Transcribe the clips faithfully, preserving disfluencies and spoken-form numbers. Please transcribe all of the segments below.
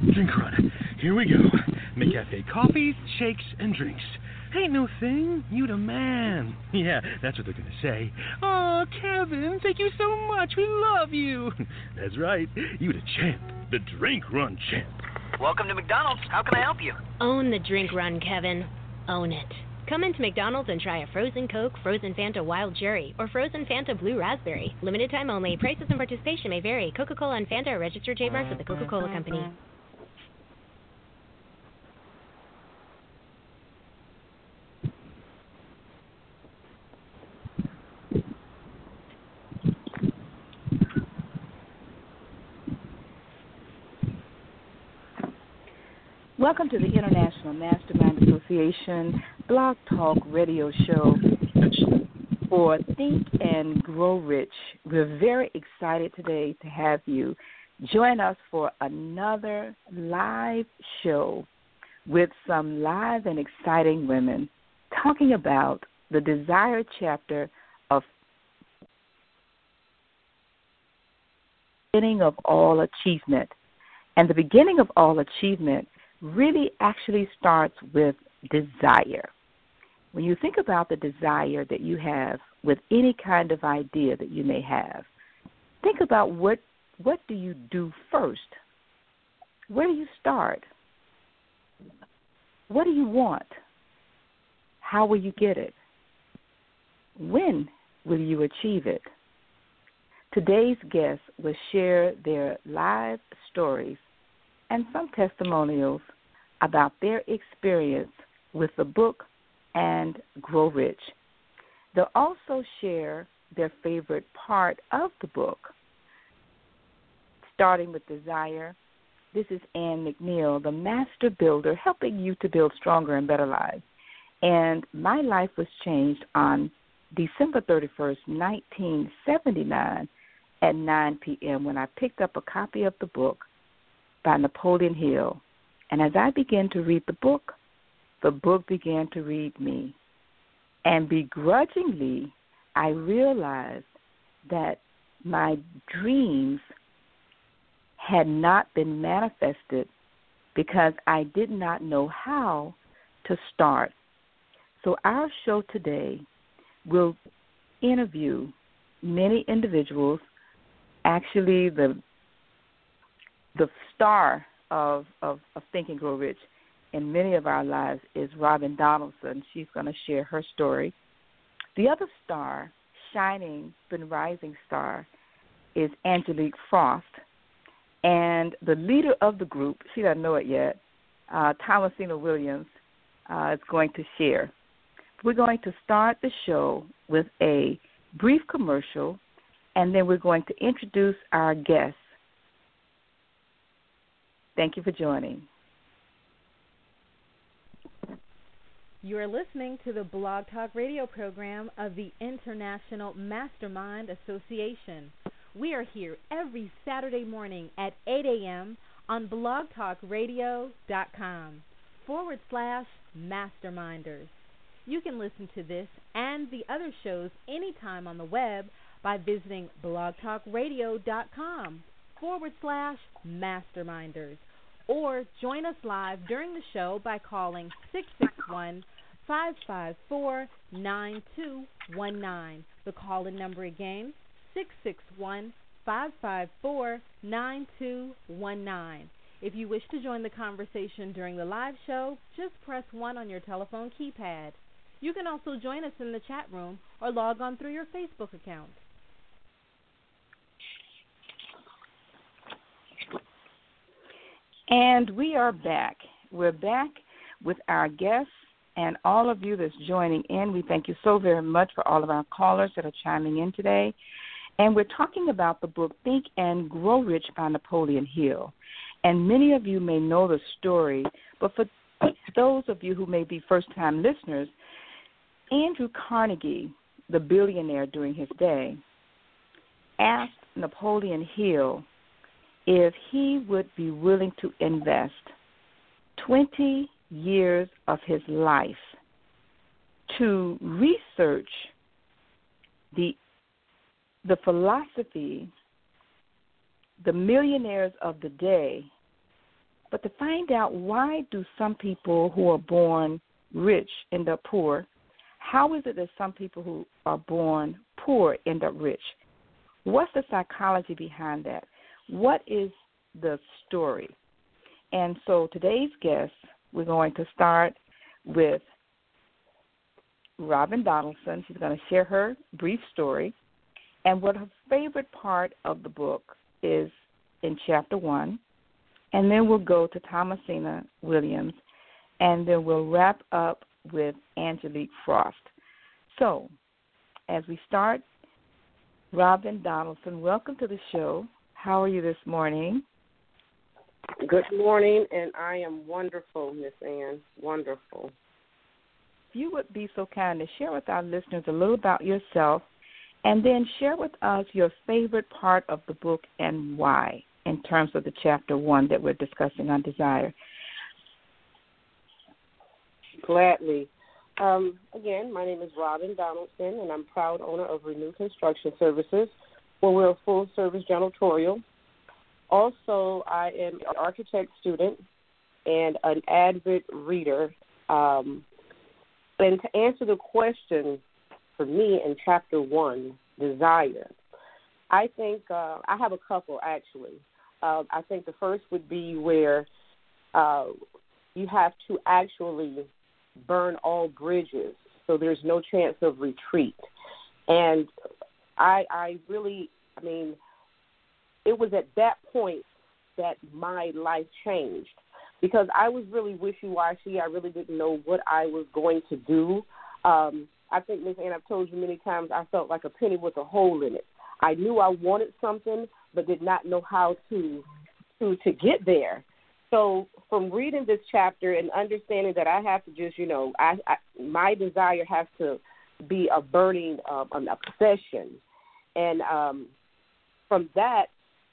Drink run. Here we go. McCafe coffees, shakes, and drinks. Ain't no thing. You the man. Yeah, that's what they're gonna say. Oh, Kevin, thank you so much. We love you. That's right. You the champ. The drink run champ. Welcome to McDonald's. How can I help you? Own the drink run, Kevin. Own it. Come into McDonald's and try a frozen Coke, frozen Fanta Wild Cherry, or frozen Fanta Blue Raspberry. Limited time only. Prices and participation may vary. Coca-Cola and Fanta are registered trademarks of the Coca-Cola Company. Welcome to the International Mastermind Association Blog Talk Radio Show for Think and Grow Rich. We're very excited today to have you join us for another live show with some live and exciting women talking about the Desire chapter of beginning of all achievement. And the beginning of all achievement really actually starts with desire. When you think about the desire that you have with any kind of idea that you may have, think about what what do you do first? Where do you start? What do you want? How will you get it? When will you achieve it? Today's guests will share their live stories and some testimonials about their experience with the book and Grow Rich. They'll also share their favorite part of the book. Starting with Desire, this is Ann McNeil, the master builder, helping you to build stronger and better lives. And my life was changed on December thirty-first, nineteen seventy-nine at nine p.m. when I picked up a copy of the book by Napoleon Hill. And as I began to read the book, the book began to read me. And begrudgingly, I realized that my dreams had not been manifested because I did not know how to start. So our show today will interview many individuals. Actually, the the star of, of, of Think and Grow Rich in many of our lives is Robin Donaldson. She's going to share her story. The other star, shining, been rising star, is Angelique Frost. And the leader of the group, she doesn't know it yet, uh, Thomasina Williams, uh, is going to share. We're going to start the show with a brief commercial, and then we're going to introduce our guests. Thank you for joining. You are listening to the Blog Talk Radio program of the International Mastermind Association. We are here every Saturday morning at eight a.m. on blogtalkradio.com forward slash masterminders. You can listen to this and the other shows anytime on the web by visiting blogtalkradio.com forward slash masterminders. Or join us live during the show by calling six six one, five five four, nine two one nine. The call-in number again, six six one, five five four, nine two one nine. If you wish to join the conversation during the live show, just press one on your telephone keypad. You can also join us in the chat room or log on through your Facebook account. And we are back. We're back with our guests and all of you that's joining in. We thank you so very much for all of our callers that are chiming in today. And we're talking about the book Think and Grow Rich by Napoleon Hill. And many of you may know the story, but for those of you who may be first-time listeners, Andrew Carnegie, the billionaire during his day, asked Napoleon Hill if he would be willing to invest twenty years of his life to research the the philosophy the millionaires of the day But to find out why do some people who are born rich end up poor, how is it that some people who are born poor end up rich? What's the psychology behind that? What is the story? And so today's guest, we're going to start with Robin Donaldson. She's going to share her brief story and what her favorite part of the book is in chapter one. And then we'll go to Thomasina Williams, and then we'll wrap up with Angelique Frost. So, as we start, Robin Donaldson, welcome to the show. How are you this morning? Good morning, and I am wonderful, Miss Ann, wonderful. If you would be so kind to share with our listeners a little about yourself, and then share with us your favorite part of the book and why, in terms of the chapter one that we're discussing on desire. Gladly. Um, again, my name is Robin Donaldson, and I'm proud owner of Renew Construction Services, where we're a full-service janitorial. Also, I am an architect student and an avid reader. Um, and to answer the question for me in chapter one, desire, I think uh, I have a couple, actually. Uh, I think the first would be where uh, you have to actually burn all bridges, so there's no chance of retreat. And I, I really, I mean, it was at that point that my life changed, because I was really wishy-washy. I really didn't know what I was going to do. Um, I think, Miz Ann, I've told you many times, I felt like a penny with a hole in it. I knew I wanted something, but did not know how to to, to get there. So from reading this chapter and understanding that I have to just, you know, I, I my desire has to be a burning, uh, an obsession. And um, from that,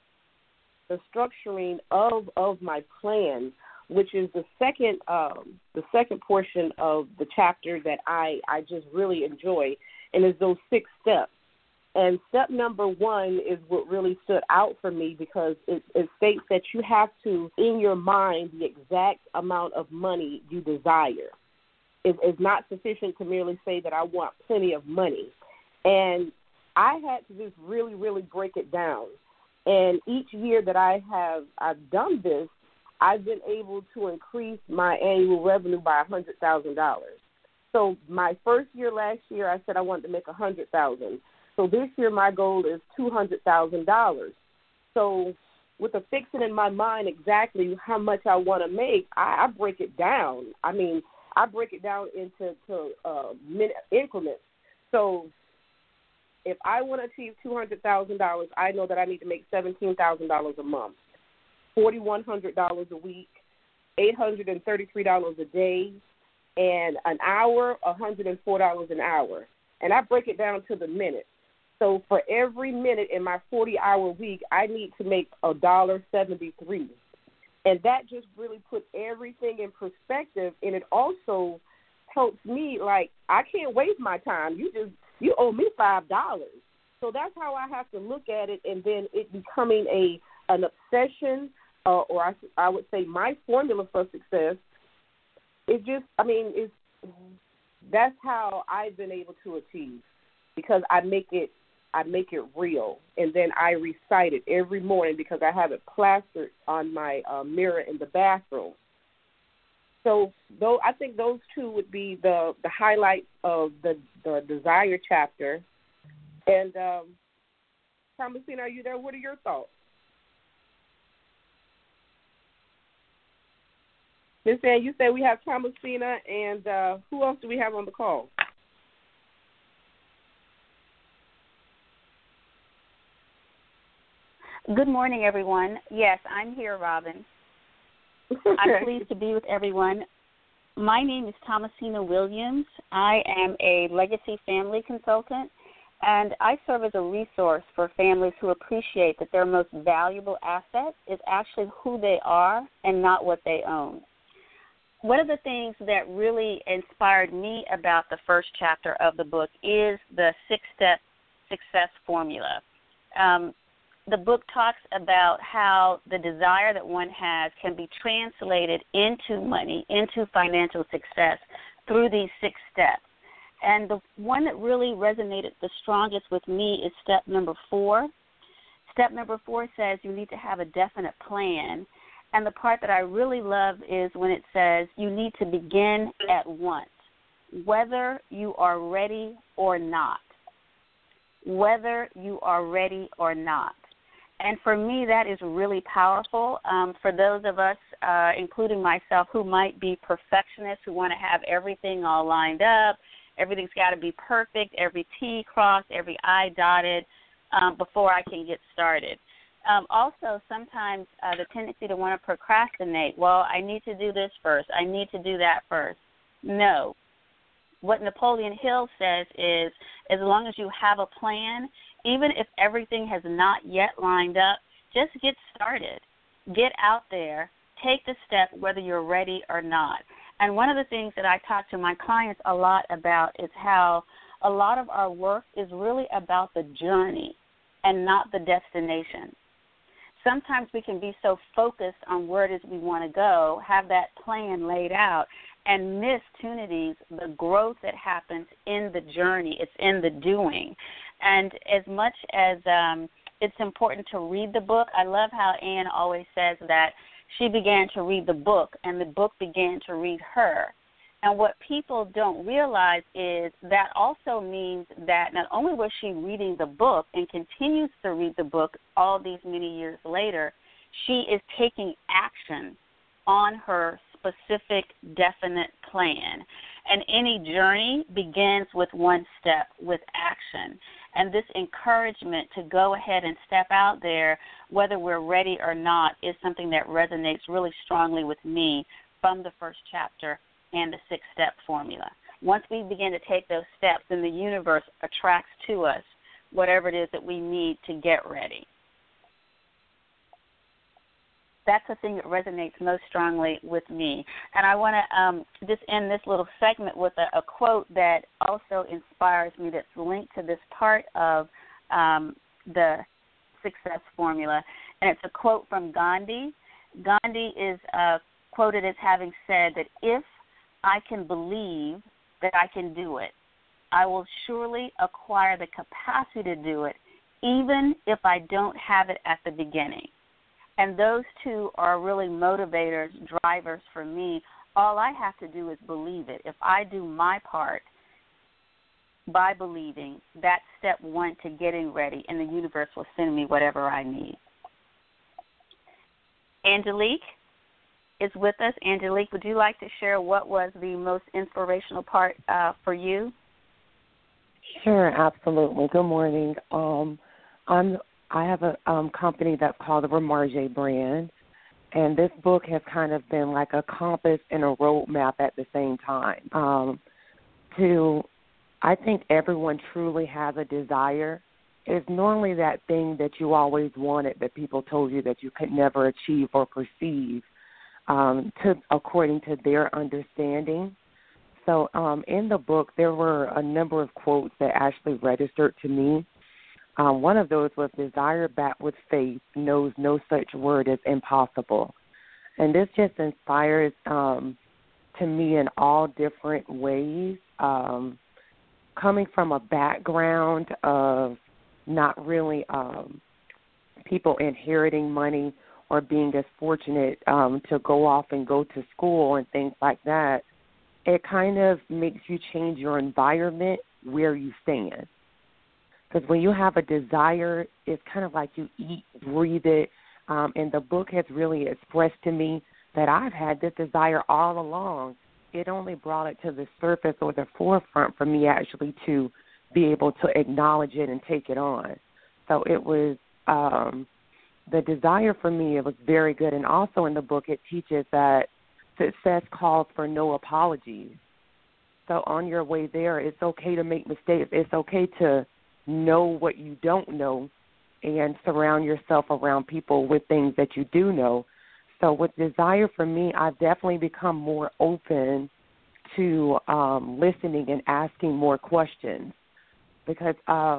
the structuring of, of my plan, which is the second um, the second portion of the chapter that I, I just really enjoy, and is those six steps. And step number one is what really stood out for me, because it, it states that you have to, in your mind, the exact amount of money you desire. It is not sufficient to merely say that I want plenty of money. And I had to just really, really break it down. And each year that I have I've done this, I've been able to increase my annual revenue by one hundred thousand dollars. So my first year last year, I said I wanted to make one hundred thousand dollars. So this year my goal is two hundred thousand dollars. So with a fixing in my mind exactly how much I want to make, I, I break it down. I mean, I break it down into to, uh, minute increments. So if I want to achieve two hundred thousand dollars, I know that I need to make seventeen thousand dollars a month, four thousand one hundred dollars a week, eight hundred thirty-three dollars a day, and an hour, one hundred four dollars an hour. And I break it down to the minute. So for every minute in my forty-hour week, I need to make one dollar seventy-three. And that just really puts everything in perspective, and it also helps me, like, I can't waste my time. You just, you owe me five dollars. So that's how I have to look at it, and then it becoming a an obsession, uh, or I, I would say my formula for success. It just, I mean, it's, that's how I've been able to achieve, because I make it, I make it real, and then I recite it every morning because I have it plastered on my uh, mirror in the bathroom. So, though, I think those two would be the, the highlights of the, the desire chapter. And um, Thomasina, are you there? What are your thoughts? Miss Ann, you said we have Thomasina, and uh, who else do we have on the call? Good morning, everyone. Yes, I'm here, Robin. Okay. I'm pleased to be with everyone. My name is Thomasina Williams. I am a legacy family consultant, and I serve as a resource for families who appreciate that their most valuable asset is actually who they are and not what they own. One of the things that really inspired me about the first chapter of the book is the six-step success formula. Um, the book talks about how the desire that one has can be translated into money, into financial success through these six steps. And the one that really resonated the strongest with me is step number four. Step number four says you need to have a definite plan. And the part that I really love is when it says you need to begin at once, whether you are ready or not. Whether you are ready or not. And for me, that is really powerful. Um, for those of us, uh, including myself, who might be perfectionists, who want to have everything all lined up, everything's got to be perfect, every T crossed, every I dotted um, before I can get started. Um, also, sometimes uh, the tendency to want to procrastinate. Well, I need to do this first. I need to do that first. No. What Napoleon Hill says is, as long as you have a plan, even if everything has not yet lined up, just get started. Get out there. Take the step whether you're ready or not. And one of the things that I talk to my clients a lot about is how a lot of our work is really about the journey and not the destination. Sometimes we can be so focused on where it is we want to go, have that plan laid out, and miss opportunities, the growth that happens in the journey. It's in the doing. And as much as um, it's important to read the book, I love how Anne always says that she began to read the book and the book began to read her. And what people don't realize is that also means that not only was she reading the book and continues to read the book all these many years later, she is taking action on her specific, definite plan. And any journey begins with one step, with action. And this encouragement to go ahead and step out there, whether we're ready or not, is something that resonates really strongly with me from the first chapter and the six-step formula. Once we begin to take those steps, then the universe attracts to us whatever it is that we need to get ready. That's the thing that resonates most strongly with me. And I want to um, just end this little segment with a, a quote that also inspires me, that's linked to this part of um, the success formula. And it's a quote from Gandhi. Gandhi is uh, quoted as having said that if I can believe that I can do it, I will surely acquire the capacity to do it, even if I don't have it at the beginning. And those two are really motivators, drivers for me. All I have to do is believe it. If I do my part by believing, that's step one to getting ready, and the universe will send me whatever I need. Angelique is with us. Angelique, would you like to share what was the most inspirational part uh, for you? Sure, absolutely. Good morning. Um, I'm I have a um, company that's called the Remarge brand, and this book has kind of been like a compass and a roadmap at the same time. Um, to, I think everyone truly has a desire. It's normally that thing that you always wanted that people told you that you could never achieve or perceive, um, to according to their understanding. So um, in the book, there were a number of quotes that actually registered to me. Um, one of those was, desire backed with faith knows no such word as impossible. And this just inspires um, to me in all different ways. Um, coming from a background of not really um, people inheriting money or being as fortunate um, to go off and go to school and things like that, it kind of makes you change your environment where you stand. Because when you have a desire, it's kind of like you eat, breathe it. Um, and the book has really expressed to me that I've had this desire all along. It only brought it to the surface or the forefront for me actually to be able to acknowledge it and take it on. So it was um, the desire for me, it was very good. And also in the book, it teaches that success calls for no apologies. So on your way there, it's okay to make mistakes. It's okay to know what you don't know and surround yourself around people with things that you do know. So with desire for me, I've definitely become more open to um, listening and asking more questions because um,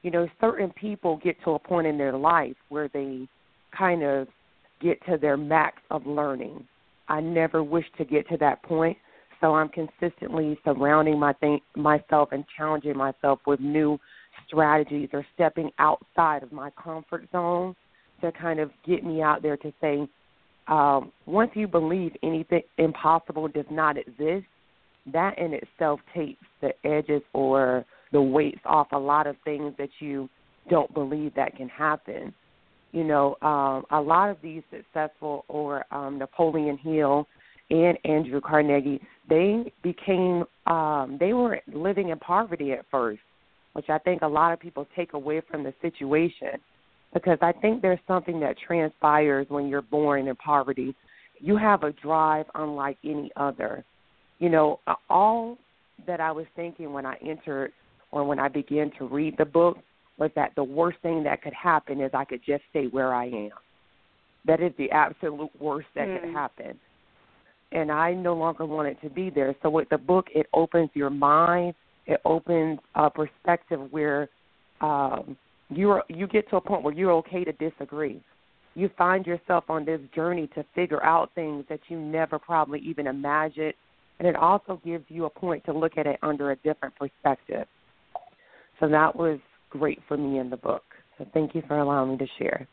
you know, certain people get to a point in their life where they kind of get to their max of learning. I never wish to get to that point, so I'm consistently surrounding my th- myself and challenging myself with new strategies or stepping outside of my comfort zone to kind of get me out there to say, um, once you believe anything impossible does not exist, that in itself takes the edges or the weights off a lot of things that you don't believe that can happen. You know, um, a lot of these successful, or um, Napoleon Hill and Andrew Carnegie, they became, um, they were living in poverty at first, which I think a lot of people take away from the situation, because I think there's something that transpires when you're born in poverty. You have a drive unlike any other. You know, all that I was thinking when I entered or when I began to read the book was that the worst thing that could happen is I could just stay where I am. That is the absolute worst that mm. could happen. And I no longer want it to be there. So with the book, it opens your mind. It opens a perspective where um, you're, you get to a point where you're okay to disagree. You find yourself on this journey to figure out things that you never probably even imagined. And it also gives you a point to look at it under a different perspective. So that was great for me in the book. So thank you for allowing me to share.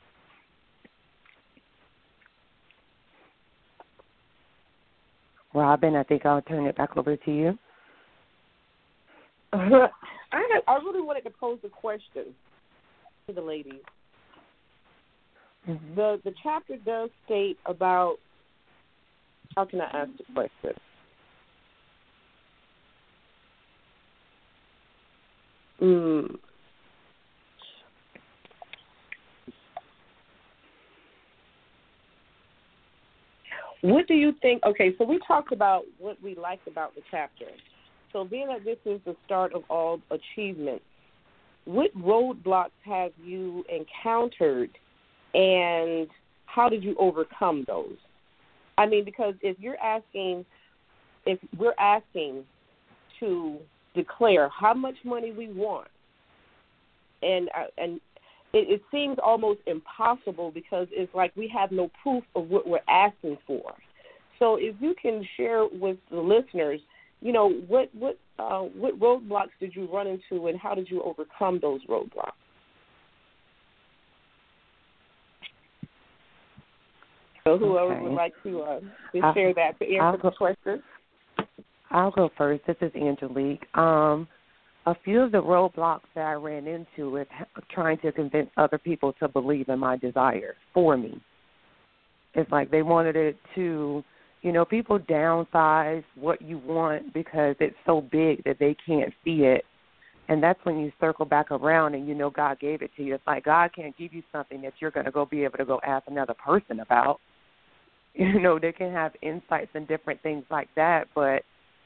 Robin, I think I'll turn it back over to you. I had, I really wanted to pose a question to the ladies. Mm-hmm. The the chapter does state about, how can I ask the question? Mm. What do you think? Okay, so we talked about what we liked about the chapter. So being that this is the start of all achievements, what roadblocks have you encountered and how did you overcome those? I mean, because if you're asking, if we're asking to declare how much money we want, and uh, and it, it seems almost impossible because it's like we have no proof of what we're asking for. So if you can share with the listeners, you know, what what uh, what roadblocks did you run into, and how did you overcome those roadblocks? So whoever okay. would like to, uh, to share that to answer the question. I'll go first. This is Angelique. Um, a few of the roadblocks that I ran into with trying to convince other people to believe in my desire for me. It's like they wanted it to, you know, people downsize what you want because it's so big that they can't see it. And that's when you circle back around and you know God gave it to you. It's like God can't give you something that you're going to go be able to go ask another person about. You know, they can have insights and different things like that, but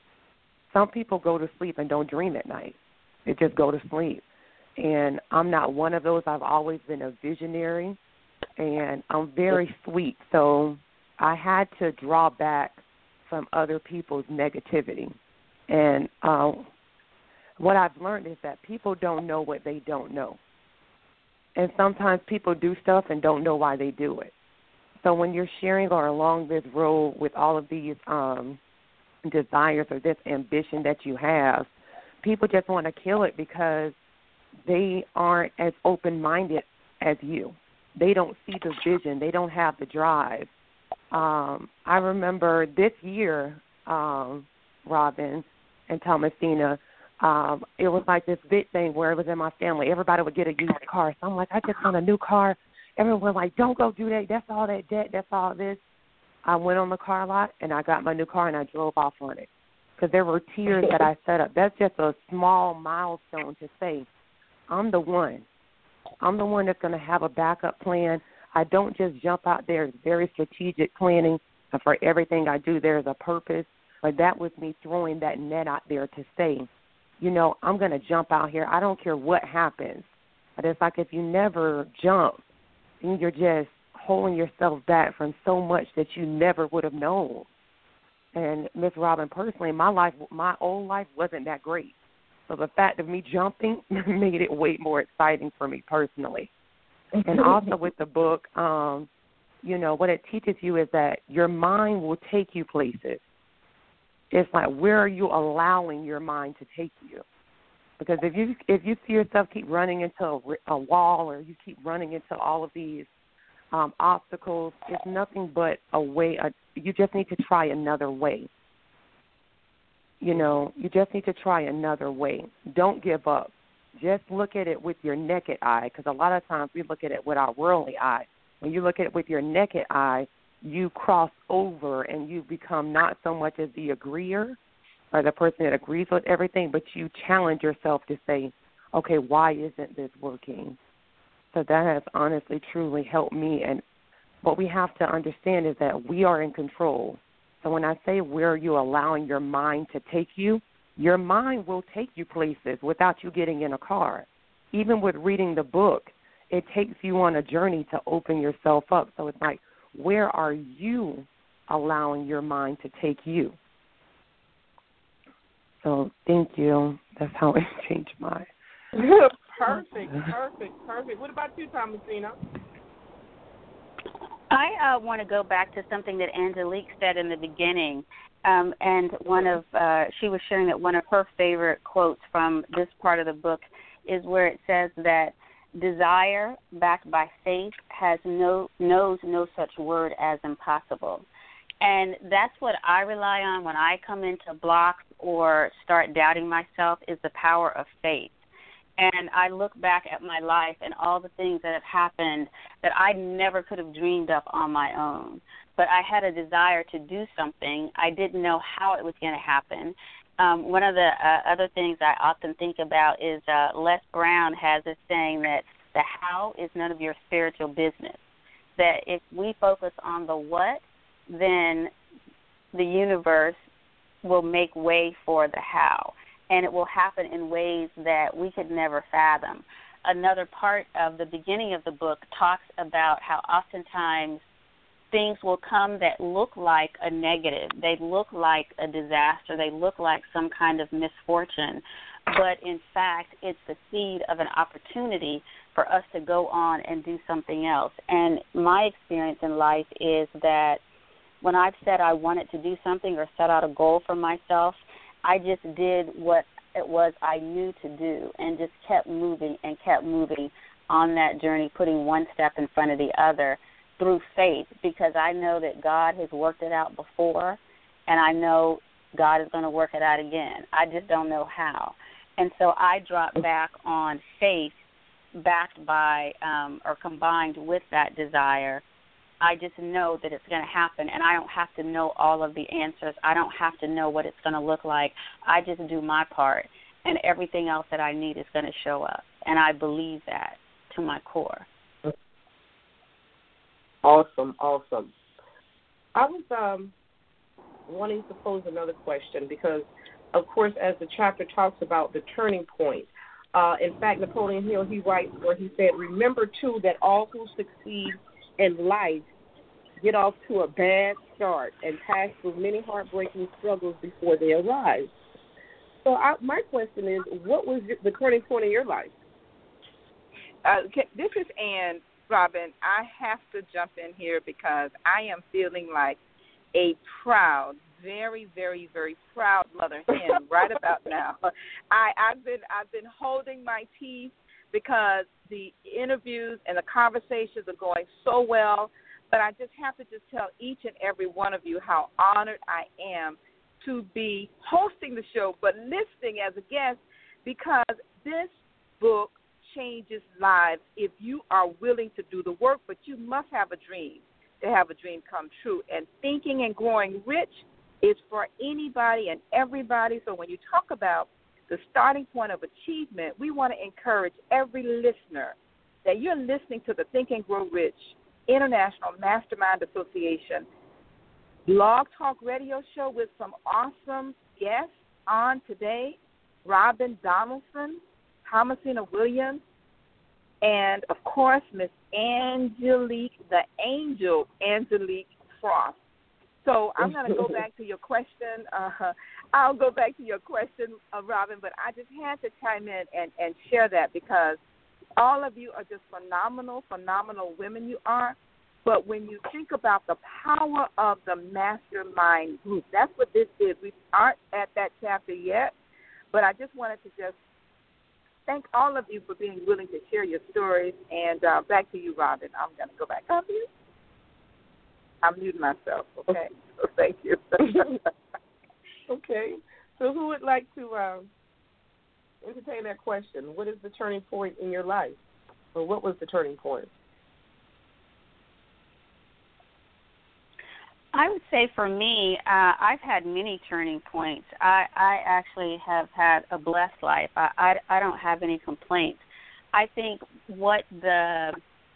some people go to sleep and don't dream at night. They just go to sleep. And I'm not one of those. I've always been a visionary, and I'm very sweet. So I had to draw back from other people's negativity. And uh, what I've learned is that people don't know what they don't know. And sometimes people do stuff and don't know why they do it. So when you're sharing or along this road with all of these um, desires or this ambition that you have, people just want to kill it because they aren't as open-minded as you. They don't see the vision. They don't have the drive. Um, I remember this year, um, Robin and Thomasina, um, it was like this big thing where it was in my family. Everybody would get a used car. So I'm like, I just want a new car. Everyone was like, don't go do that. That's all that debt. That's all this. I went on the car lot, and I got my new car, and I drove off on it because there were tiers that I set up. That's just a small milestone to say, I'm the one. I'm the one that's going to have a backup plan. I don't just jump out there. It's very strategic planning, and for everything I do, there's a purpose. But that was me throwing that net out there to say, you know, I'm going to jump out here. I don't care what happens. But it's like if you never jump, then you're just holding yourself back from so much that you never would have known. And Miss Robin, personally, my life, my old life wasn't that great. So the fact of me jumping made it way more exciting for me personally. And also with the book, um, you know, what it teaches you is that your mind will take you places. It's like, where are you allowing your mind to take you? Because if you if you see yourself keep running into a, a wall, or you keep running into all of these um, obstacles, it's nothing but a way. A, you just need to try another way. You know, you just need to try another way. Don't give up. Just look at it with your naked eye, because a lot of times we look at it with our worldly eye. When you look at it with your naked eye, you cross over and you become not so much as the agreeer or the person that agrees with everything, but you challenge yourself to say, okay, why isn't this working? So that has honestly, truly helped me. And what we have to understand is that we are in control. So when I say where are you allowing your mind to take you, your mind will take you places without you getting in a car. Even with reading the book, it takes you on a journey to open yourself up. So it's like, where are you allowing your mind to take you? So thank you. That's how it changed my. Perfect, perfect, perfect. What about you, Thomasina? I uh, want to go back to something that Angelique said in the beginning. Um, and one of uh, she was sharing that one of her favorite quotes from this part of the book is where it says that desire backed by faith has no knows no such word as impossible. And that's what I rely on when I come into blocks or start doubting myself, is the power of faith. And I look back at my life and all the things that have happened that I never could have dreamed up on my own. But I had a desire to do something. I didn't know how it was going to happen. Um, one of the uh, other things I often think about is uh, Les Brown has this saying that the how is none of your spiritual business. That if we focus on the what, then the universe will make way for the how. And it will happen in ways that we could never fathom. Another part of the beginning of the book talks about how oftentimes things will come that look like a negative. They look like a disaster. They look like some kind of misfortune. But, in fact, it's the seed of an opportunity for us to go on and do something else. And my experience in life is that when I've said I wanted to do something or set out a goal for myself, I just did what it was I knew to do and just kept moving and kept moving on that journey, putting one step in front of the other through faith, because I know that God has worked it out before, and I know God is going to work it out again. I just don't know how. And so I dropped back on faith backed by um, or combined with that desire. I just know that it's going to happen, and I don't have to know all of the answers. I don't have to know what it's going to look like. I just do my part, and everything else that I need is going to show up, and I believe that to my core. Awesome, awesome. I was um, wanting to pose another question because, of course, as the chapter talks about the turning point, uh, in fact, Napoleon Hill, he writes where he said, remember, too, that all who succeed in life get off to a bad start and pass through many heartbreaking struggles before they arrive. So I, my question is, what was the turning point in your life? Uh, this is Ann, Robin. I have to jump in here because I am feeling like a proud, very, very, very proud mother hen right about now. I, I've been I've been holding my teeth because the interviews and the conversations are going so well, but I just have to just tell each and every one of you how honored I am to be hosting the show, but listening as a guest, because this book changes lives if you are willing to do the work, but you must have a dream to have a dream come true. And Thinking and Growing Rich is for anybody and everybody. So when you talk about the starting point of achievement, we want to encourage every listener that you're listening to the Think and Grow Rich International Mastermind Association blog talk radio show with some awesome guests on today, Robin Donaldson, Thomasina Williams, and, of course, Miss Angelique, the angel Angelique Frost. So I'm going to go back to your question. Uh, I'll go back to your question, uh, Robin, but I just had to chime in and, and share that because all of you are just phenomenal, phenomenal women you are. But when you think about the power of the mastermind group, that's what this is. We aren't at that chapter yet, but I just wanted to just thank all of you for being willing to share your stories. And uh, back to you, Robin. I'm going to go back up you. I'm muting myself, okay? So thank you. Okay. So who would like to um, entertain that question? What is the turning point in your life? Or what was the turning point? I would say for me, uh, I've had many turning points. I, I actually have had a blessed life. I, I, I don't have any complaints. I think what the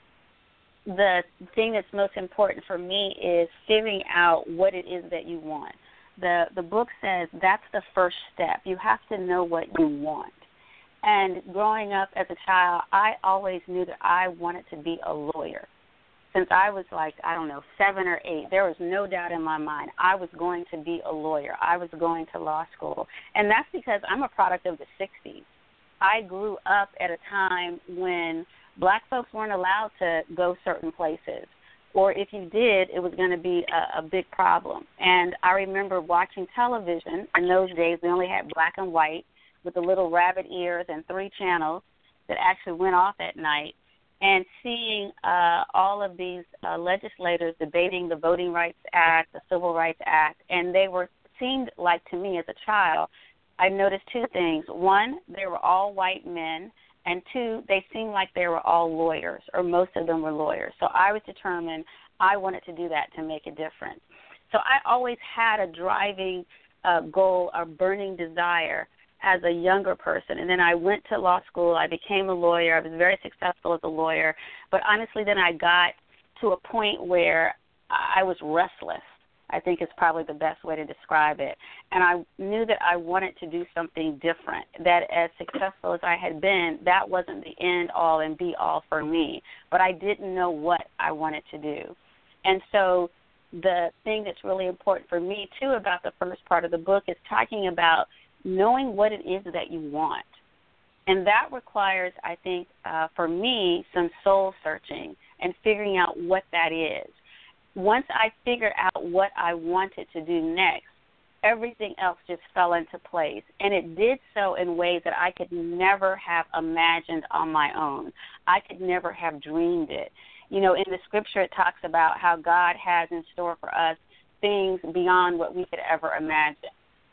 the thing that's most important for me is figuring out what it is that you want. The the book says that's the first step. You have to know what you want. And growing up as a child, I always knew that I wanted to be a lawyer. Since I was like, I don't know, seven or eight, there was no doubt in my mind I was going to be a lawyer. I was going to law school. And that's because I'm a product of the sixties. I grew up at a time when black folks weren't allowed to go certain places. Or if you did, it was going to be a, a big problem. And I remember watching television. In those days, we only had black and white with the little rabbit ears and three channels that actually went off at night. And seeing uh, all of these uh, legislators debating the Voting Rights Act, the Civil Rights Act, and they were seemed like to me as a child, I noticed two things. One, they were all white men, and two, they seemed like they were all lawyers, or most of them were lawyers. So I was determined I wanted to do that to make a difference. So I always had a driving uh, goal, a burning desire as a younger person. And then I went to law school. I became a lawyer. I was very successful as a lawyer. But honestly, then I got to a point where I was restless, I think is probably the best way to describe it. And I knew that I wanted to do something different, that as successful as I had been, that wasn't the end all and be all for me. But I didn't know what I wanted to do. And so the thing that's really important for me, too, about the first part of the book is talking about knowing what it is that you want. And that requires, I think, uh, for me, some soul searching and figuring out what that is. Once I figured out what I wanted to do next, everything else just fell into place. And it did so in ways that I could never have imagined on my own. I could never have dreamed it. You know, in the scripture it talks about how God has in store for us things beyond what we could ever imagine.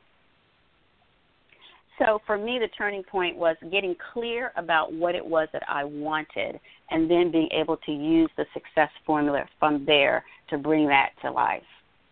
So for me, the turning point was getting clear about what it was that I wanted and then being able to use the success formula from there to bring that to life.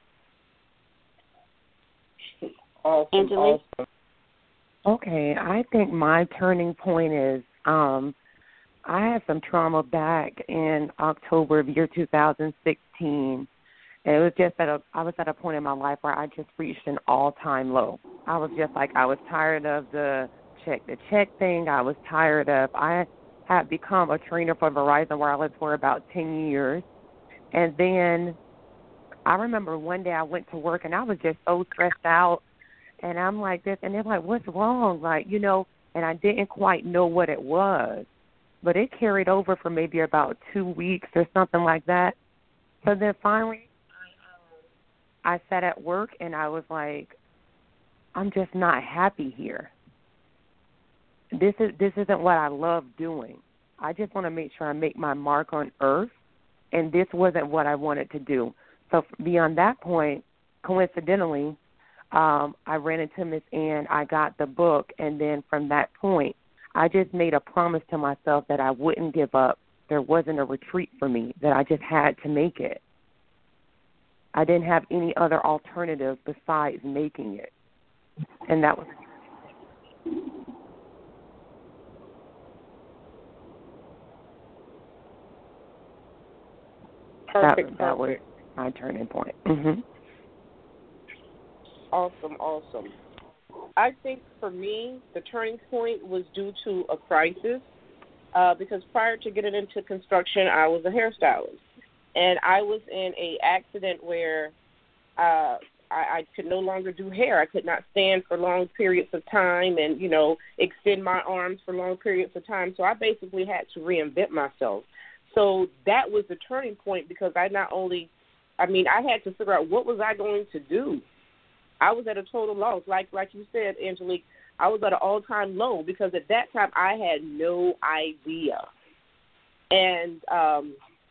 Awesome, Angelique? awesome. Okay, I think my turning point is um, I had some trauma back in October of year two thousand sixteen. And it was just at a, I was at a point in my life where I just reached an all-time low. I was just like, I was tired of the check-the-check thing. I was tired of, I had become a trainer for Verizon Wireless for about ten years. And then I remember one day I went to work and I was just so stressed out. And I'm like this, and they're like, what's wrong? Like, you know, and I didn't quite know what it was. But it carried over for maybe about two weeks or something like that. So then finally, I sat at work and I was like, I'm just not happy here. This is this isn't what I love doing. I just want to make sure I make my mark on earth, and this wasn't what I wanted to do. So beyond that point, coincidentally, um, I ran into Miss Ann. I got the book, and then from that point, I just made a promise to myself that I wouldn't give up. There wasn't a retreat for me, that I just had to make it. I didn't have any other alternative besides making it. And that was Perfect, that, that was perfect. my turning point. Mm-hmm. Awesome, awesome. I think for me, the turning point was due to a crisis uh, because prior to getting into construction, I was a hairstylist. And I was in a accident where uh, I, I could no longer do hair. I could not stand for long periods of time and, you know, extend my arms for long periods of time. So I basically had to reinvent myself. So that was the turning point because I not only, I mean, I had to figure out what was I going to do. I was at a total loss. Like like you said, Angelique, I was at an all-time low because at that time I had no idea. And um,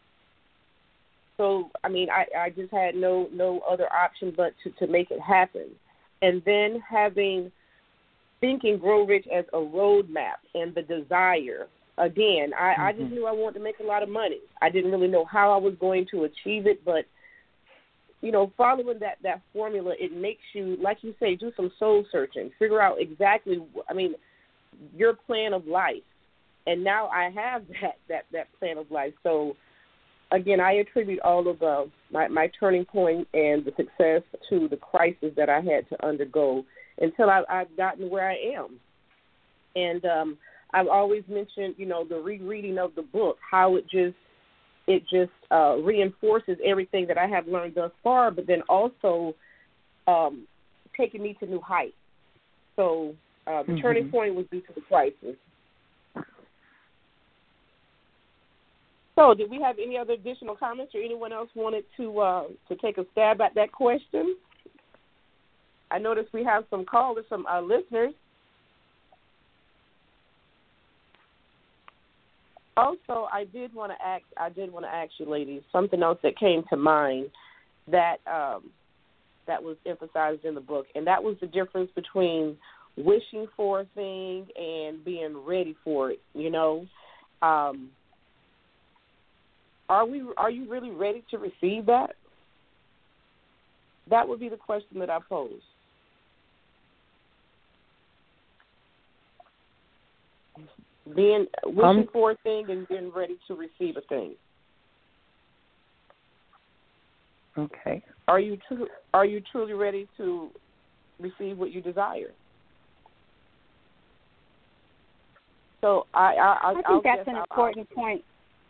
so, I mean, I, I just had no, no other option but to, to make it happen. And then having, thinking Grow Rich as a roadmap and the desire. Again, I, mm-hmm. I just knew I wanted to make a lot of money. I didn't really know how I was going to achieve it, but, you know, following that, that formula, it makes you, like you say, do some soul searching, figure out exactly, I mean, your plan of life. And now I have that, that, that plan of life. So, again, I attribute all of the, my, my turning point and the success to the crisis that I had to undergo until I, I've gotten where I am. And um, I've always mentioned, you know, the rereading of the book, how it just it just uh, reinforces everything that I have learned thus far, but then also um, taking me to new heights. So uh, the mm-hmm. turning point was due to the crisis. So, did we have any other additional comments, or anyone else wanted to uh, to take a stab at that question? I noticed we have some callers, some uh, listeners. Also, I did want to ask. I did want to ask you, ladies, something else that came to mind that um, that was emphasized in the book, and that was the difference between wishing for a thing and being ready for it. You know. Um, Are we? Are you really ready to receive that? That would be the question that I pose. Being wishing um, for a thing and being ready to receive a thing. Okay. Are you tru- Are you truly ready to receive what you desire? So I I, I, I think I'll that's guess an I'll, important I'll, point.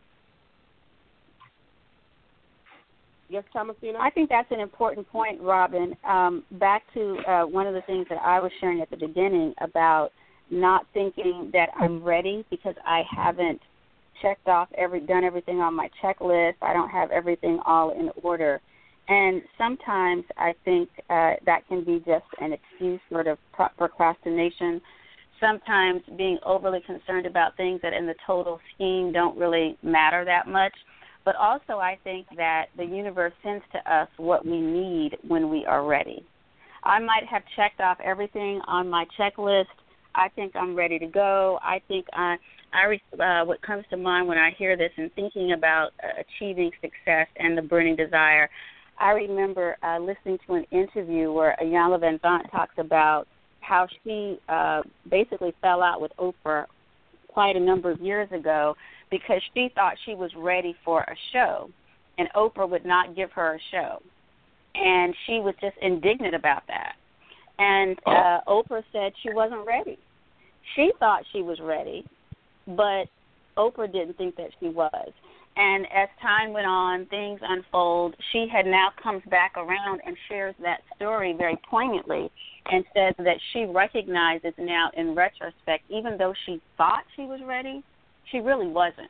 Yes, Thomasina? I think that's an important point, Robin. Um, back to uh, one of the things that I was sharing at the beginning about not thinking that I'm ready because I haven't checked off every, done everything on my checklist. I don't have everything all in order. And sometimes I think uh, that can be just an excuse, sort of pro- procrastination. Sometimes being overly concerned about things that in the total scheme don't really matter that much. But also I think that the universe sends to us what we need when we are ready. I might have checked off everything on my checklist. I think I'm ready to go. I think I, I uh, what comes to mind when I hear this and thinking about uh, achieving success and the burning desire, I remember uh, listening to an interview where Iyanla Vanzant talks about how she uh, basically fell out with Oprah quite a number of years ago because she thought she was ready for a show, and Oprah would not give her a show. And she was just indignant about that. And uh, Oprah said she wasn't ready. She thought she was ready, but Oprah didn't think that she was. And as time went on, things unfold. She had now comes back around and shares that story very poignantly and says that she recognizes now in retrospect, even though she thought she was ready, she really wasn't.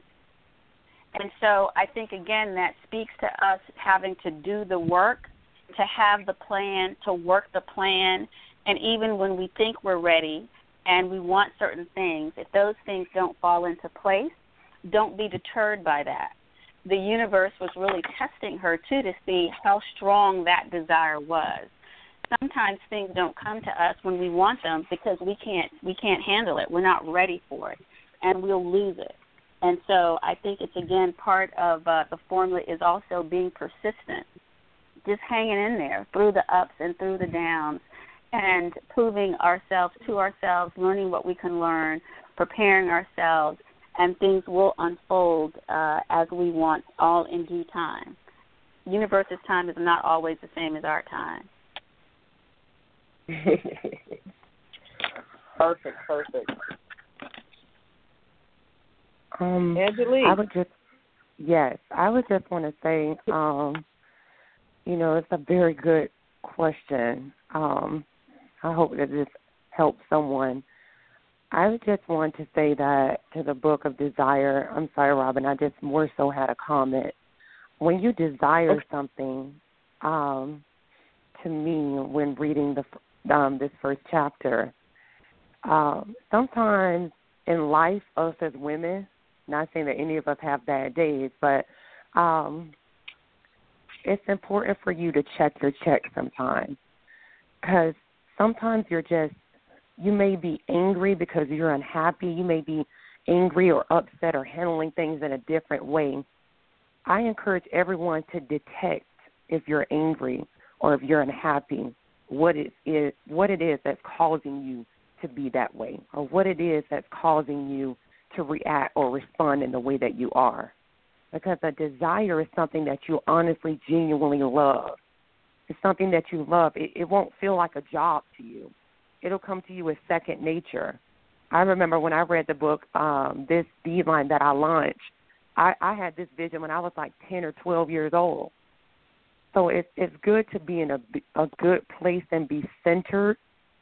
And so I think, again, that speaks to us having to do the work, to have the plan, to work the plan, and even when we think we're ready and we want certain things, if those things don't fall into place, don't be deterred by that. The universe was really testing her, too, to see how strong that desire was. Sometimes things don't come to us when we want them because we can't we can't handle it. We're not ready for it, and we'll lose it. And so I think it's, again, part of uh, the formula is also being persistent, just hanging in there through the ups and through the downs and proving ourselves to ourselves, learning what we can learn, preparing ourselves, and things will unfold uh, as we want, all in due time. The universe's time is not always the same as our time. Perfect, perfect. Um, Angelique. I would just, yes, I would just want to say, um, you know, it's a very good question. Um, I hope that this helps someone. I just want to say that to the Book of Desire, I'm sorry, Robin, I just more so had a comment. When you desire okay. something, um, to me, when reading the um, this first chapter, um, sometimes in life, us as women, not saying that any of us have bad days, but um, it's important for you to check your check sometimes, because sometimes you're just, you may be angry because you're unhappy. You may be angry or upset or handling things in a different way. I encourage everyone to detect if you're angry or if you're unhappy, what it is, what it is that's causing you to be that way, or what it is that's causing you to react or respond in the way that you are. Because a desire is something that you honestly, genuinely love. It's something that you love. It, it won't feel like a job to you. It'll come to you as second nature. I remember when I read the book, um, this Beeline that I launched, I, I had this vision when I was like ten or twelve years old. So it's it's good to be in a, a good place and be centered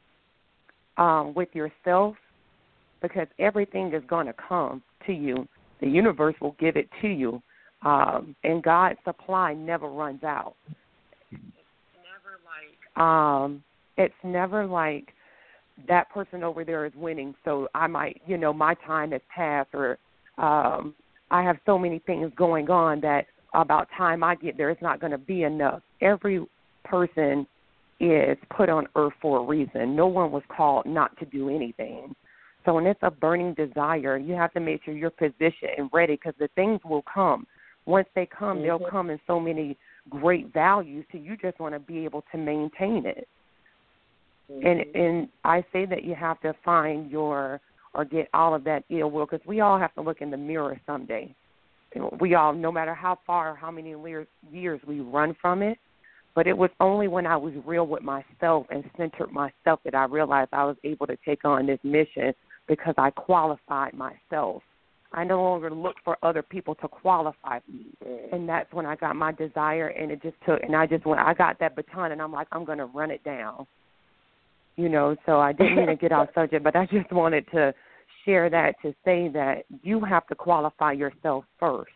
um, with yourself, because everything is going to come to you. The universe will give it to you, um, and God's supply never runs out. It's never like um, it's never like that person over there is winning, so I might, you know, my time has passed, or um, I have so many things going on that about time I get there, it's not going to be enough. Every person is put on earth for a reason. No one was called not to do anything. So when it's a burning desire, you have to make sure you're positioned and ready, because the things will come. Once they come, mm-hmm. they'll come in so many great values, so you just want to be able to maintain it. Mm-hmm. And and I say that you have to find your, or get all of that ill will, because we all have to look in the mirror someday. We all, no matter how far or how many years we run from it, but it was only when I was real with myself and centered myself that I realized I was able to take on this mission, because I qualified myself. I no longer look for other people to qualify me, and that's when I got my desire, and it just took, and I just went, I got that baton, and I'm like, I'm going to run it down. You know, so I didn't mean to get off subject, but I just wanted to share that to say that you have to qualify yourself first,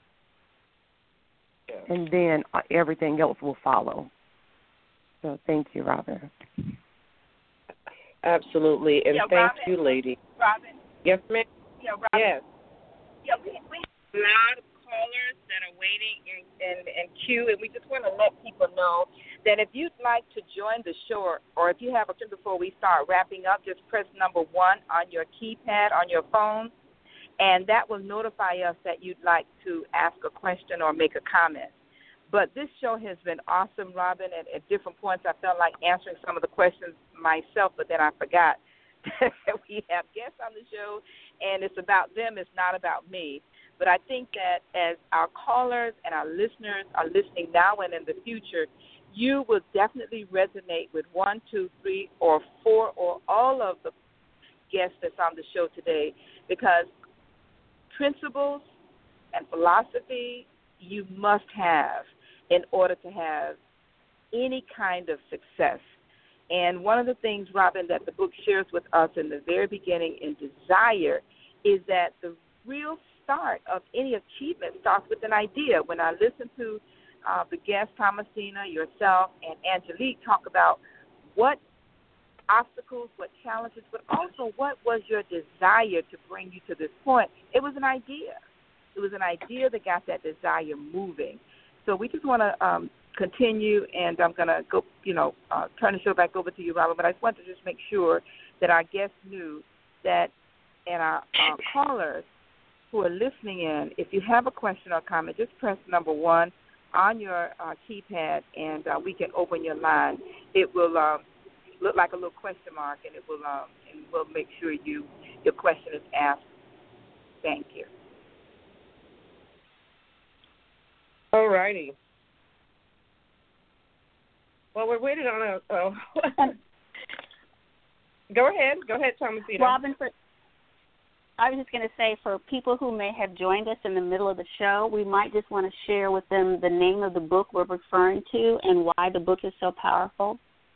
yeah. and then everything else will follow. So thank you, Robin. Absolutely, and yeah, thank Robin, you, lady. Robin. Yes, ma'am. Yeah, Robin. Yes. Yeah, we, we have a lot of callers that are waiting in, in, in queue, and we just want to let people know that if you'd like to join the show, or, or if you have a question before we start wrapping up, just press number one on your keypad on your phone, and that will notify us that you'd like to ask a question or make a comment. But this show has been awesome, Robin, and at different points I felt like answering some of the questions myself, but then I forgot that we have guests on the show, and it's about them, it's not about me. But I think that as our callers and our listeners are listening now and in the future, you will definitely resonate with one, two, three, or four, or all of the guests that's on the show today, because principles and philosophy you must have in order to have any kind of success. And one of the things, Robin, that the book shares with us in the very beginning in Desire is that the real start of any achievement starts with an idea. When I listen to uh, the guests, Thomasina, yourself, and Angelique talk about what obstacles, what challenges, but also what was your desire to bring you to this point, it was an idea. It was an idea that got that desire moving. So we just want to um, continue, and I'm going to go, you know, uh, turn the show back over to you, Robin, but I just wanted to just make sure that our guests knew that, and our uh, callers who are listening in, if you have a question or comment, just press number one on your uh, keypad, and uh, we can open your line. It will um, look like a little question mark, and it will, um, and we'll make sure you your question is asked. Thank you. All righty. Well, we're waiting on a. Oh. Go ahead. Go ahead, Thomasina. Robin, for, I was just going to say, for people who may have joined us in the middle of the show, we might just want to share with them the name of the book we're referring to and why the book is so powerful.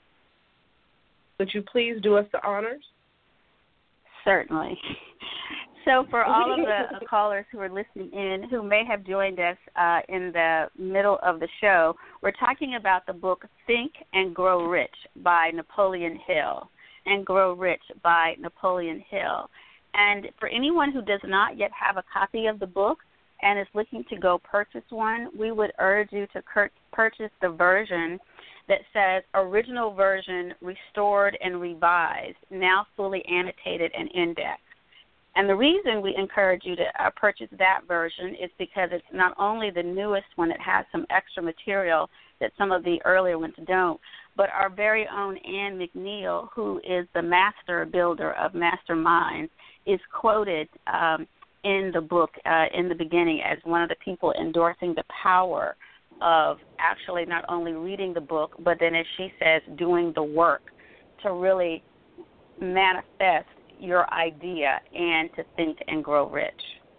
Would you please do us the honors? Certainly. So for all of the uh, callers who are listening in who may have joined us uh, in the middle of the show, we're talking about the book Think and Grow Rich by Napoleon Hill, and Grow Rich by Napoleon Hill. And for anyone who does not yet have a copy of the book and is looking to go purchase one, we would urge you to cur- purchase the version that says original version restored and revised, now fully annotated and indexed. And the reason we encourage you to uh, purchase that version is because it's not only the newest one that has some extra material that some of the earlier ones don't, but our very own Ann McNeil, who is the master builder of masterminds, is quoted um, in the book uh, in the beginning as one of the people endorsing the power of actually not only reading the book, but then, as she says, doing the work to really manifest your idea and to think and grow rich.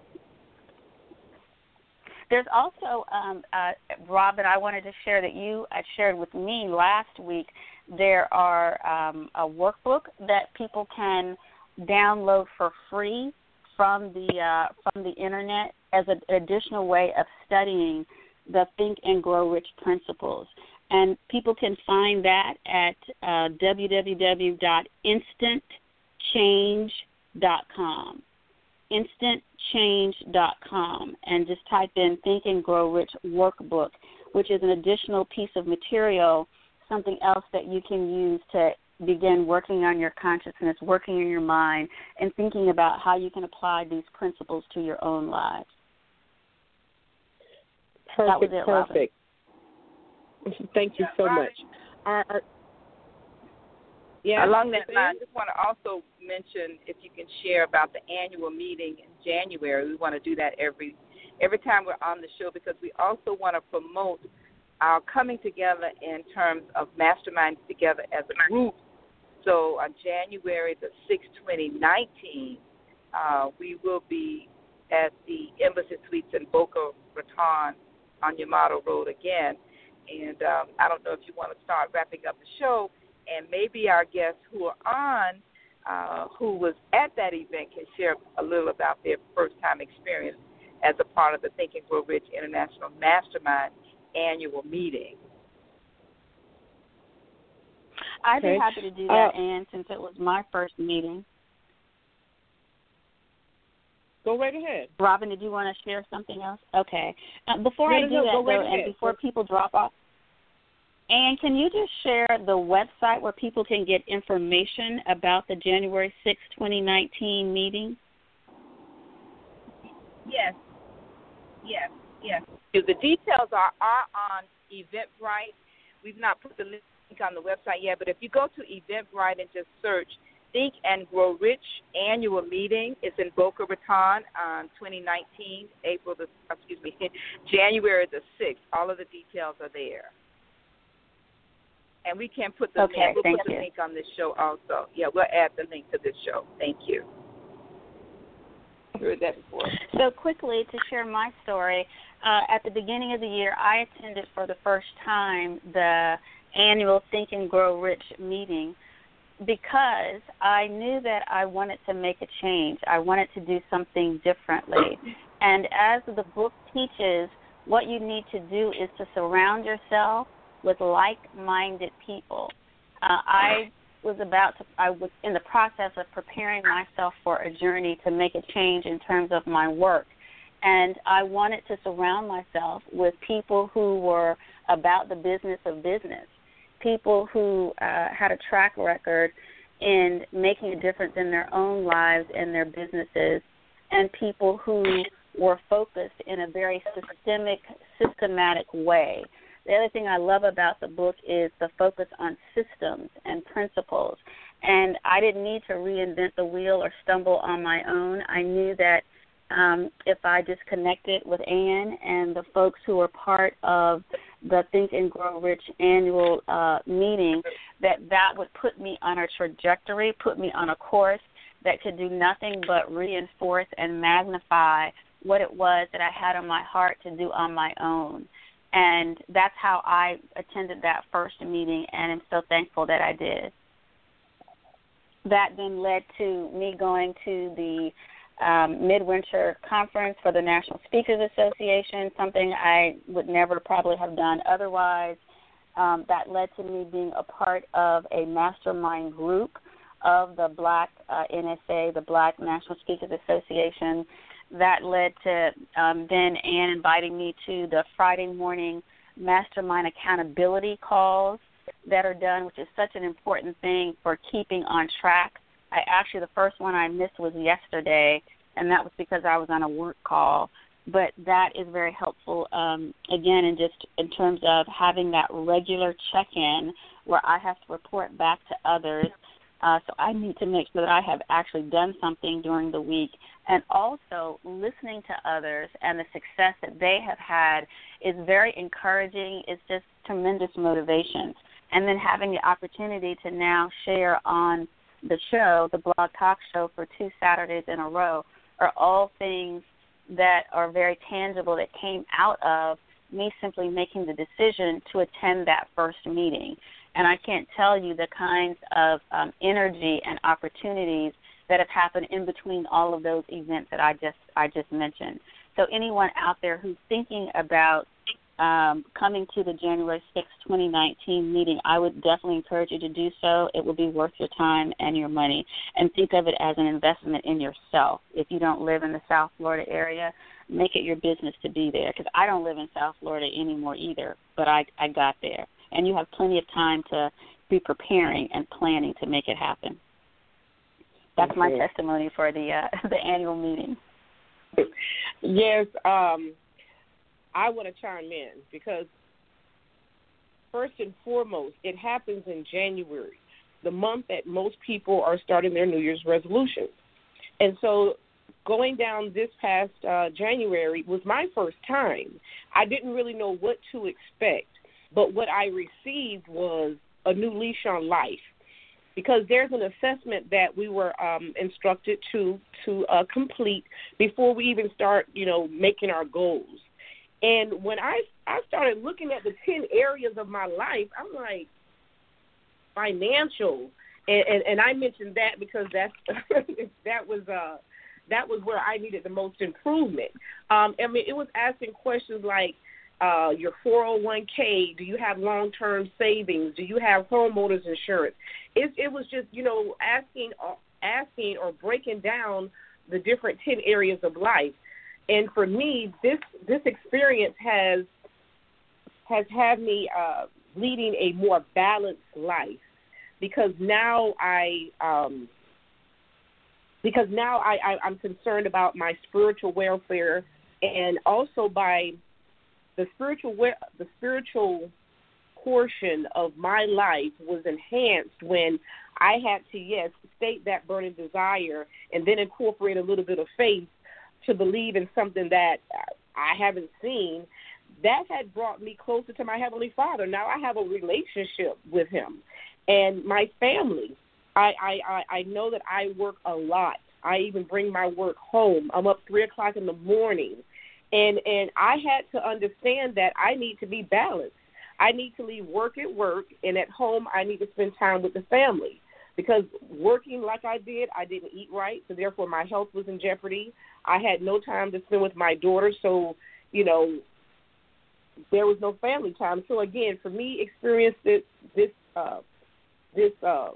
There's also, um, uh, Robin, I wanted to share that you uh, shared with me last week, there are um, a workbook that people can download for free from the uh, from the internet as an additional way of studying the Think and Grow Rich principles. And people can find that at uh, w w w dot instant change dot com. instant change dot com, and just type in Think and Grow Rich Workbook, which is an additional piece of material, something else that you can use to begin working on your consciousness, working in your mind, and thinking about how you can apply these principles to your own lives. Perfect, it, perfect. Thank you so much. Our, our, Yeah, along that line, I just want to also mention, if you can share about the annual meeting in January. We want to do that every every time we're on the show, because we also want to promote our coming together in terms of masterminds together as a group. So on January the sixth, twenty nineteen, uh, we will be at the Embassy Suites in Boca Raton on Yamato Road again. And um, I don't know if you want to start wrapping up the show, and maybe our guests who are on, uh, who was at that event, can share a little about their first-time experience as a part of the Think and Grow Rich International Mastermind annual meeting. I'd okay. be happy to do that, uh, Ann, since it was my first meeting. Go right ahead. Robin, did you want to share something else? Okay. Uh, before no, I no, do no, that, go right though, ahead. and before people drop off, Ann, can you just share the website where people can get information about the January sixth, twenty nineteen meeting? Yes. Yes. Yes. The details are, are on Eventbrite. We've not put the link on the website yet, but if you go to Eventbrite and just search Think and Grow Rich annual meeting, it's in Boca Raton on twenty nineteen, April the excuse me, January the sixth. All of the details are there. And we can put the okay, link. We'll thank put the you. link on this show also. Yeah, we'll add the link to this show. Thank you. I've heard that before. So quickly, to share my story, uh, at the beginning of the year, I attended for the first time the annual Think and Grow Rich meeting because I knew that I wanted to make a change. I wanted to do something differently. And as the book teaches, what you need to do is to surround yourself with like-minded people. Uh, I was about to, I was in the process of preparing myself for a journey to make a change in terms of my work. And I wanted to surround myself with people who were about the business of business, people who uh, had a track record in making a difference in their own lives and their businesses, and people who were focused in a very systemic, systematic way. The other thing I love about the book is the focus on systems and principles. And I didn't need to reinvent the wheel or stumble on my own. I knew that um, if I just connected with Ann and the folks who were part of the Think and Grow Rich annual uh, meeting, that that would put me on a trajectory, put me on a course that could do nothing but reinforce and magnify what it was that I had on my heart to do on my own. And that's how I attended that first meeting, and I'm so thankful that I did. that then led to me going to the um, Midwinter Conference for the National Speakers Association, something I would never probably have done otherwise. Um, that led to me being a part of a mastermind group of the Black uh, N S A, the Black National Speakers Association. That led to um, then Ann inviting me to the Friday morning mastermind accountability calls that are done, which is such an important thing for keeping on track. I actually, the first one I missed was yesterday, and that was because I was on a work call. But that is very helpful, um, again, in just in terms of having that regular check-in where I have to report back to others. Uh, so I need to make sure that I have actually done something during the week. And also listening to others and the success that they have had is very encouraging. It's just tremendous motivation. And then having the opportunity to now share on the show, the Blog Talk Show, for two Saturdays in a row are all things that are very tangible that came out of me simply making the decision to attend that first meeting. And I can't tell you the kinds of um, energy and opportunities that have happened in between all of those events that I just I just mentioned. So anyone out there who's thinking about um, coming to the January sixth, twenty nineteen meeting, I would definitely encourage you to do so. It will be worth your time and your money. And think of it as an investment in yourself. If you don't live in the South Florida area, make it your business to be there, because I don't live in South Florida anymore either, but I, I got there. And you have plenty of time to be preparing and planning to make it happen. That's okay. My testimony for the uh, the annual meeting. Yes, um, I want to chime in because first and foremost, it happens in January, the month that most people are starting their New Year's resolutions. And so going down this past uh, January was my first time. I didn't really know what to expect, but what I received was a new leash on life, because there's an assessment that we were um, instructed to to uh, complete before we even start, you know, making our goals. And when I I started looking at the ten areas of my life, I'm like, financial, and, and, and I mentioned that because that's that was uh that was where I needed the most improvement. Um, I mean, it was asking questions like, Uh, your four oh one k, do you have long-term savings? Do you have homeowners insurance? It, it was just, you know, asking, asking or breaking down the different ten areas of life. And for me, this this experience has has had me uh, leading a more balanced life, because now I um, because now I, I I'm concerned about my spiritual welfare, and also by The spiritual the spiritual portion of my life was enhanced when I had to, yes, state that burning desire and then incorporate a little bit of faith to believe in something that I haven't seen. That had brought me closer to my Heavenly Father. Now I have a relationship with Him. And my family, I, I, I know that I work a lot. I even bring my work home. I'm up three o'clock in the morning. And and I had to understand that I need to be balanced. I need to leave work at work, and at home I need to spend time with the family. Because working like I did, I didn't eat right, so therefore my health was in jeopardy. I had no time to spend with my daughter, so, you know, there was no family time. So, again, for me, experiencing this, this, uh, this uh,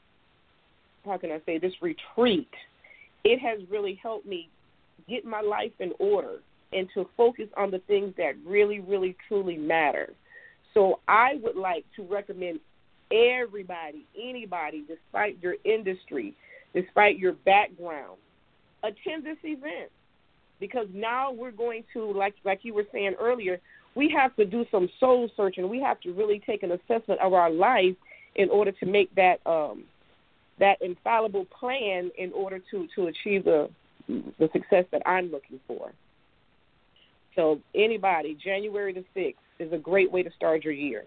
how can I say, this retreat, it has really helped me get my life in order and to focus on the things that really, really, truly matter. So I would like to recommend everybody, anybody, despite your industry, despite your background, attend this event. Because now we're going to, like like you were saying earlier, we have to do some soul searching. We have to really take an assessment of our life in order to make that um, that infallible plan in order to, to achieve the the success that I'm looking for. So anybody, January the sixth is a great way to start your year.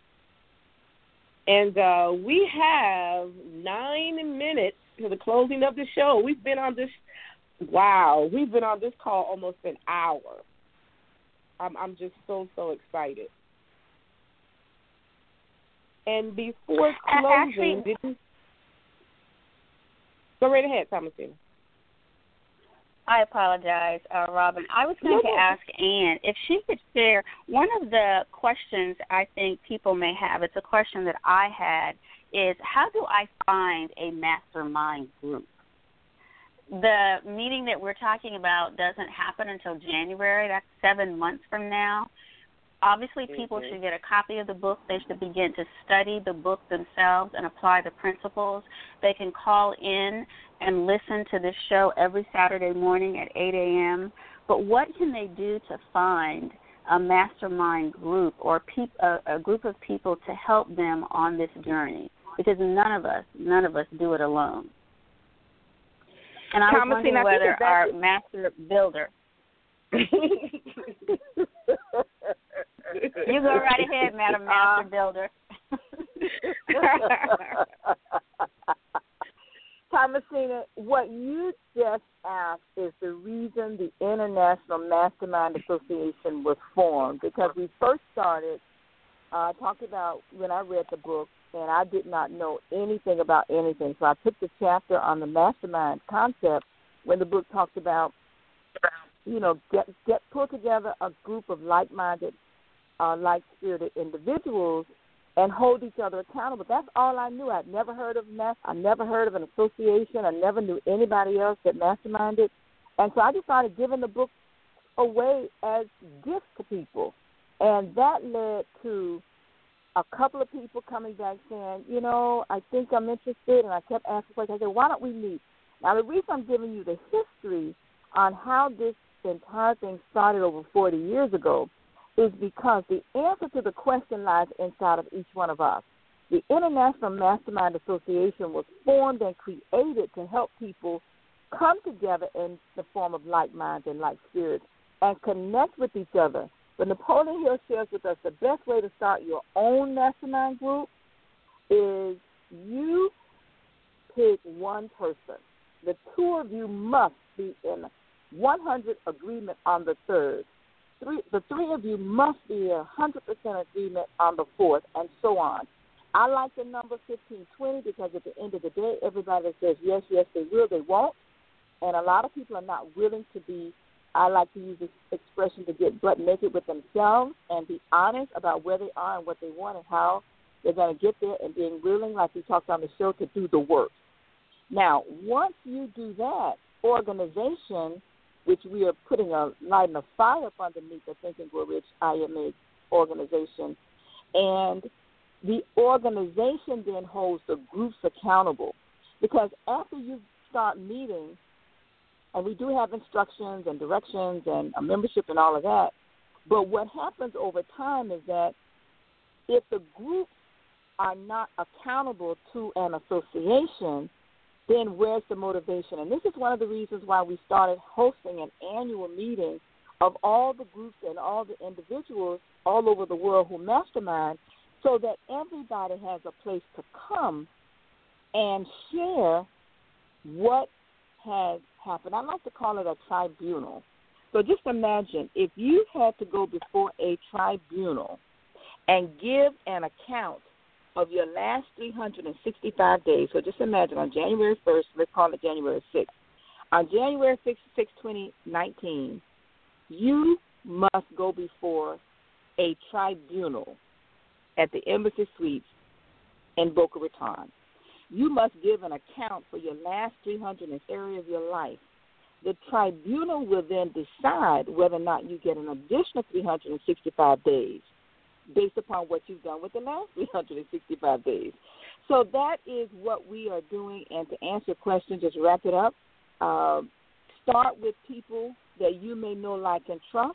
And uh, we have nine minutes to the closing of the show. We've been on this, wow, we've been on this call almost an hour. I'm, I'm just so, so excited. And before closing, Actually, did you... Go right ahead, Thomasina. I apologize, uh, Robin. I was going to ask Ann if she could share one of the questions I think people may have. It's a question that I had, is how do I find a mastermind group? The meeting that we're talking about doesn't happen until January. That's seven months from now. Obviously, people mm-hmm. should get a copy of the book. They should begin to study the book themselves and apply the principles. They can call in and listen to this show every Saturday morning at eight a.m. But what can they do to find a mastermind group or peop- a, a group of people to help them on this journey? Because none of us, none of us do it alone. And I was wondering whether our master builder. You go right ahead, Madam Master uh, Builder. Thomasina, what you just asked is the reason the International Mastermind Association was formed, because we first started uh, talking about when I read the book, and I did not know anything about anything. So I took the chapter on the mastermind concept when the book talks about, you know, get get pull together a group of like-minded, uh, like-spirited individuals and hold each other accountable. That's all I knew. I'd never heard of mass. I never heard of an association. I never knew anybody else that masterminded. And so I just started giving the book away as gifts to people. And that led to a couple of people coming back saying, you know, I think I'm interested. And I kept asking questions. I said, why don't we meet? Now, the reason I'm giving you the history on how this entire thing started over forty years ago is because the answer to the question lies inside of each one of us. The International Mastermind Association was formed and created to help people come together in the form of like minds and like spirits and connect with each other. But Napoleon Hill shares with us the best way to start your own mastermind group is you pick one person. The two of you must be in one hundred agreement on the third. Three, the three of you must be in one hundred percent agreement on the fourth, and so on. I like the number fifteen twenty because at the end of the day, everybody that says yes, yes, they will, they won't. And a lot of people are not willing to be, I like to use this expression, to get butt naked with themselves and be honest about where they are and what they want and how they're going to get there, and being willing, like we talked on the show, to do the work. Now, once you do that, organization, which we are putting a lighting a fire up underneath the Think and Grow Rich I M A organization, and the organization then holds the groups accountable. Because after you start meeting, and we do have instructions and directions and a membership and all of that, but what happens over time is that if the groups are not accountable to an association, then where's the motivation? And this is one of the reasons why we started hosting an annual meeting of all the groups and all the individuals all over the world who mastermind, so that everybody has a place to come and share what has happened. I like to call it a tribunal. So just imagine if you had to go before a tribunal and give an account of your last three hundred sixty-five days. So just imagine on January first, let's call it January sixth. On January sixth, twenty nineteen, you must go before a tribunal at the Embassy Suites in Boca Raton. You must give an account for your last three hundred thirty of your life. The tribunal will then decide whether or not you get an additional three hundred sixty-five days based upon what you've done with the last three hundred sixty-five days. So that is what we are doing. And to answer your question, just wrap it up. Uh, start with people that you may know, like, and trust.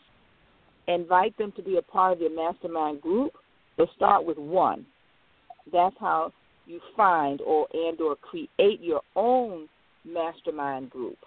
Invite them to be a part of your mastermind group. But start with one. That's how you find or and or create your own mastermind group.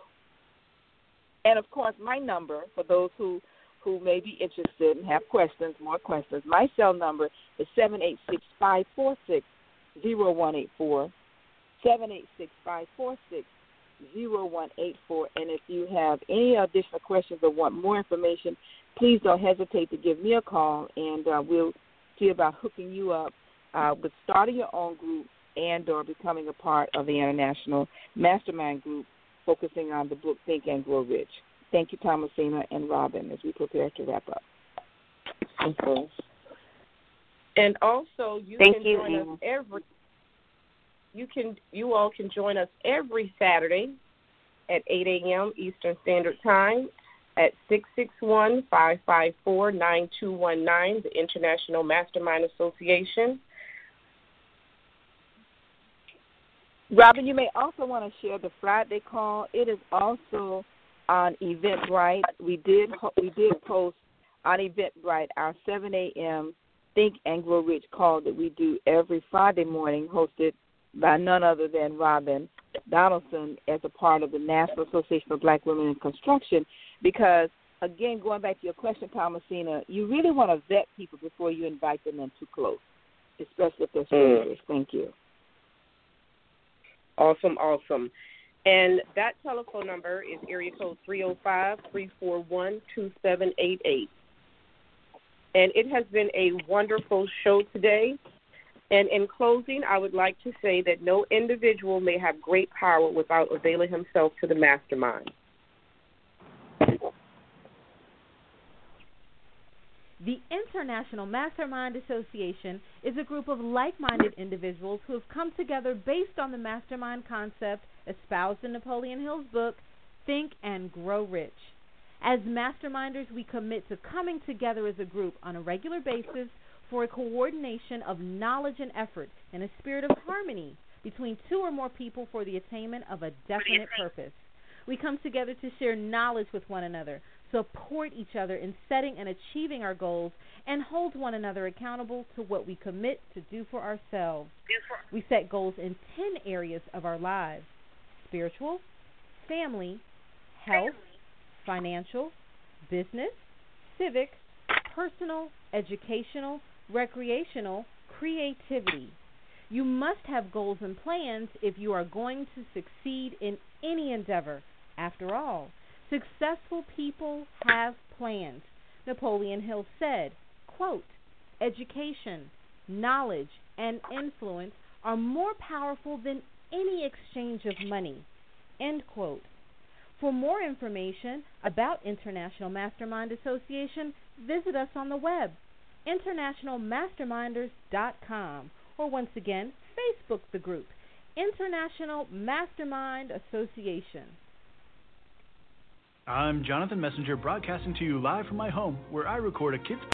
And, of course, my number, for those who who may be interested and have questions, more questions, my cell number is seven eight six, five four six, zero one eight four, seven eight six, five four six, zero one eight four. And if you have any additional questions or want more information, please don't hesitate to give me a call, and uh, we'll see about hooking you up uh, with starting your own group and or becoming a part of the International Mastermind Group focusing on the book Think and Grow Rich. Thank you, Thomasina and Robin, as we prepare to wrap up. Okay. And also, you Thank can you, join Ann. us every. You can. You all can join us every Saturday at eight a.m. Eastern Standard Time at six six one, five five four, nine two one nine, the International Mastermind Association. Robin, you may also want to share the Friday call. It is also on Eventbrite. We did we did post on Eventbrite our seven a.m. Think and Grow Rich call that we do every Friday morning, hosted by none other than Robin Donaldson as a part of the National Association of Black Women in Construction. Because, again, going back to your question, Thomasina, you really want to vet people before you invite them in too close, especially if they're strangers. Mm. Thank you. Awesome, awesome. And that telephone number is area code three oh five, three four one, two seven eight eight. And it has been a wonderful show today. And in closing, I would like to say that no individual may have great power without availing himself to the mastermind. The International Mastermind Association is a group of like-minded individuals who have come together based on the mastermind concept espoused in Napoleon Hill's book, Think and Grow Rich. As masterminders, we commit to coming together as a group on a regular basis for a coordination of knowledge and effort in a spirit of harmony between two or more people for the attainment of a definite purpose. We come together to share knowledge with one another, support each other in setting and achieving our goals, and hold one another accountable to what we commit to do for ourselves. We set goals in ten areas of our lives: spiritual, family, health, financial, business, civic, personal, educational, recreational, creativity. You must have goals and plans if you are going to succeed in any endeavor. After all, successful people have plans. Napoleon Hill said, quote, "Education, knowledge, and influence are more powerful than any exchange of money," end quote. For more information about International Mastermind Association, visit us on the web, international masterminders dot com, or once again, Facebook the group, International Mastermind Association. I'm Jonathan Messenger, broadcasting to you live from my home, where I record a kids